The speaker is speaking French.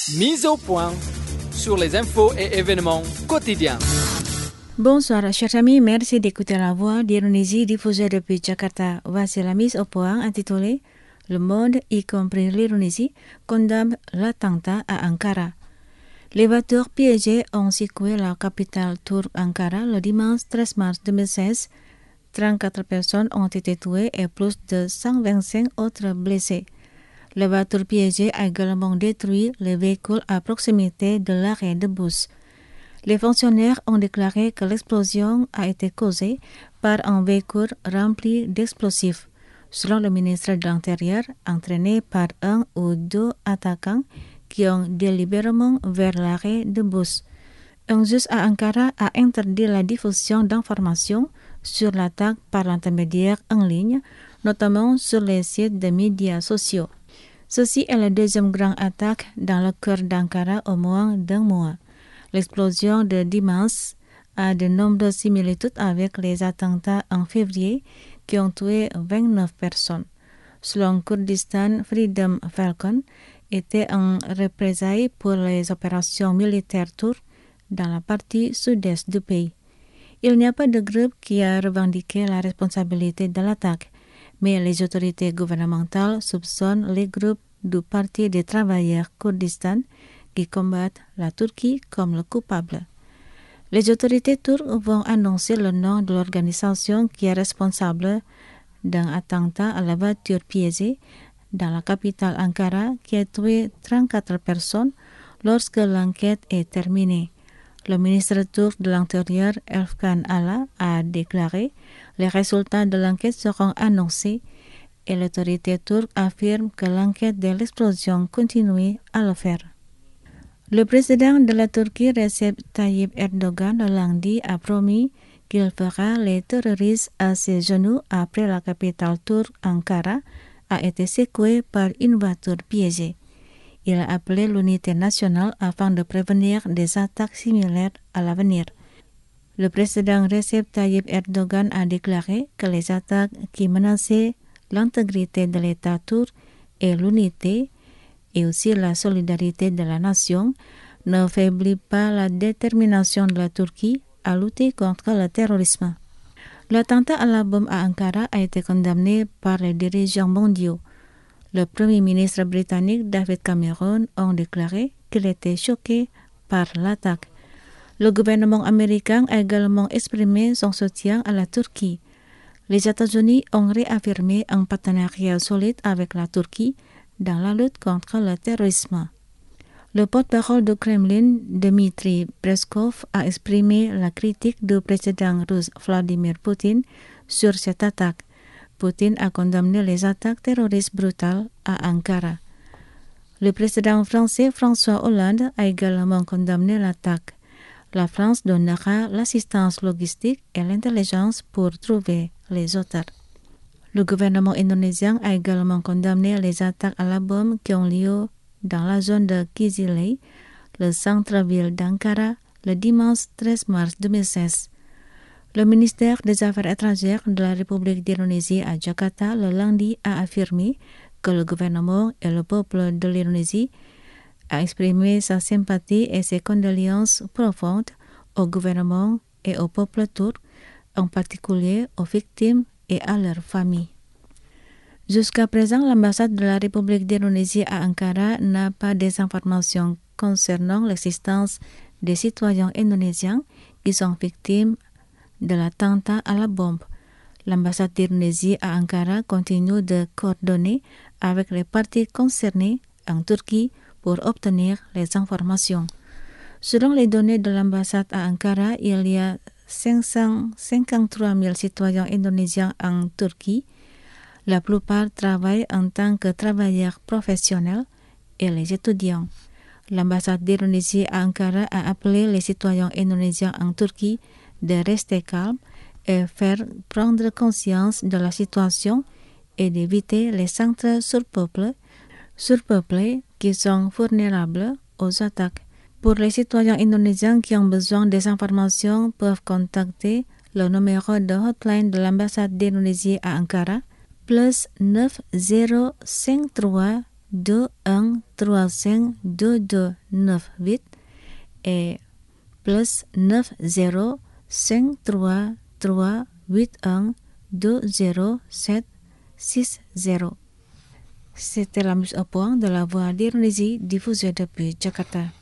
Mise au point sur les infos et événements quotidiens. Bonsoir chers amis, merci d'écouter la voix d'Indonésie diffusée depuis Jakarta. Voici la mise au point intitulée Le monde, y compris l'Indonésie, condamne l'attentat à Ankara. Les voitures piégées ont secoué la capitale turque Ankara le dimanche 13 mars 2016. 34 personnes ont été tuées et plus de 125 autres blessées. La voiture piégée a également détruit les véhicules à proximité de l'arrêt de bus. Les fonctionnaires ont déclaré que l'explosion a été causée par un véhicule rempli d'explosifs. Selon le ministre de l'Intérieur, entraîné par un ou deux attaquants qui ont délibérément vers l'arrêt de bus. Un juge à Ankara a interdit la diffusion d'informations sur l'attaque par l'intermédiaire en ligne, notamment sur les sites de médias sociaux. Ceci est la deuxième grande attaque dans le cœur d'Ankara au moins d'un mois. L'explosion de dimanche a de nombreuses similitudes avec les attentats en février qui ont tué 29 personnes. Selon Kurdistan Freedom Falcon, était en représailles pour les opérations militaires turques dans la partie sud-est du pays. Il n'y a pas de groupe qui a revendiqué la responsabilité de l'attaque, mais les autorités gouvernementales soupçonnent les groupes du Parti des travailleurs Kurdistan qui combattent la Turquie comme le coupable. Les autorités turques vont annoncer le nom de l'organisation qui est responsable d'un attentat à la voiture piégée dans la capitale Ankara qui a tué 34 personnes lorsque l'enquête est terminée. Le ministre turc de l'Intérieur, Efkan Ala, a déclaré « Les résultats de l'enquête seront annoncés » et l'autorité turque affirme que l'enquête de l'explosion continue à le faire. Le président de la Turquie, Recep Tayyip Erdogan, le lundi, a promis qu'il fera les terroristes à ses genoux après la capitale turque, Ankara, a été secouée par une voiture piégée. Il a appelé l'unité nationale afin de prévenir des attaques similaires à l'avenir. Le président Recep Tayyip Erdogan a déclaré que les attaques qui menaçaient l'intégrité de l'État turc et l'unité et aussi la solidarité de la nation ne faiblit pas la détermination de la Turquie à lutter contre le terrorisme. L'attentat à la bombe à Ankara a été condamné par les dirigeants mondiaux. Le Premier ministre britannique David Cameron a déclaré qu'il était choqué par l'attaque. Le gouvernement américain a également exprimé son soutien à la Turquie. Les États-Unis ont réaffirmé un partenariat solide avec la Turquie dans la lutte contre le terrorisme. Le porte-parole du Kremlin, Dmitry Peskov, a exprimé la critique du président russe Vladimir Poutine sur cette attaque. Poutine a condamné les attaques terroristes brutales à Ankara. Le président français François Hollande a également condamné l'attaque. La France donnera l'assistance logistique et l'intelligence pour trouver les auteurs. Le gouvernement indonésien a également condamné les attaques à la bombe qui ont lieu dans la zone de Kizilay, le centre-ville d'Ankara, le dimanche 13 mars 2016. Le ministère des Affaires étrangères de la République d'Indonésie à Jakarta le lundi a affirmé que le gouvernement et le peuple de l'Indonésie a exprimé sa sympathie et ses condoléances profondes au gouvernement et au peuple turc, en particulier aux victimes et à leurs familles. Jusqu'à présent, l'ambassade de la République d'Indonésie à Ankara n'a pas des informations concernant l'existence des citoyens indonésiens qui sont victimes de l'attentat à la bombe. L'ambassade d'Indonésie à Ankara continue de coordonner avec les parties concernées en Turquie pour obtenir les informations. Selon les données de l'ambassade à Ankara, il y a 553 000 citoyens indonésiens en Turquie. La plupart travaillent en tant que travailleurs professionnels et les étudiants. L'ambassade d'Indonésie à Ankara a appelé les citoyens indonésiens en Turquie de rester calmes et faire prendre conscience de la situation et d'éviter les centres surpeuplés qui sont vulnérables aux attaques. Pour les citoyens indonésiens qui ont besoin des informations, peuvent contacter le numéro de hotline de l'ambassade d'Indonésie à Ankara, +9053 21352298 et plus 9053820760. C'était la mise au point de la voix d'Indonésie diffusée depuis Jakarta.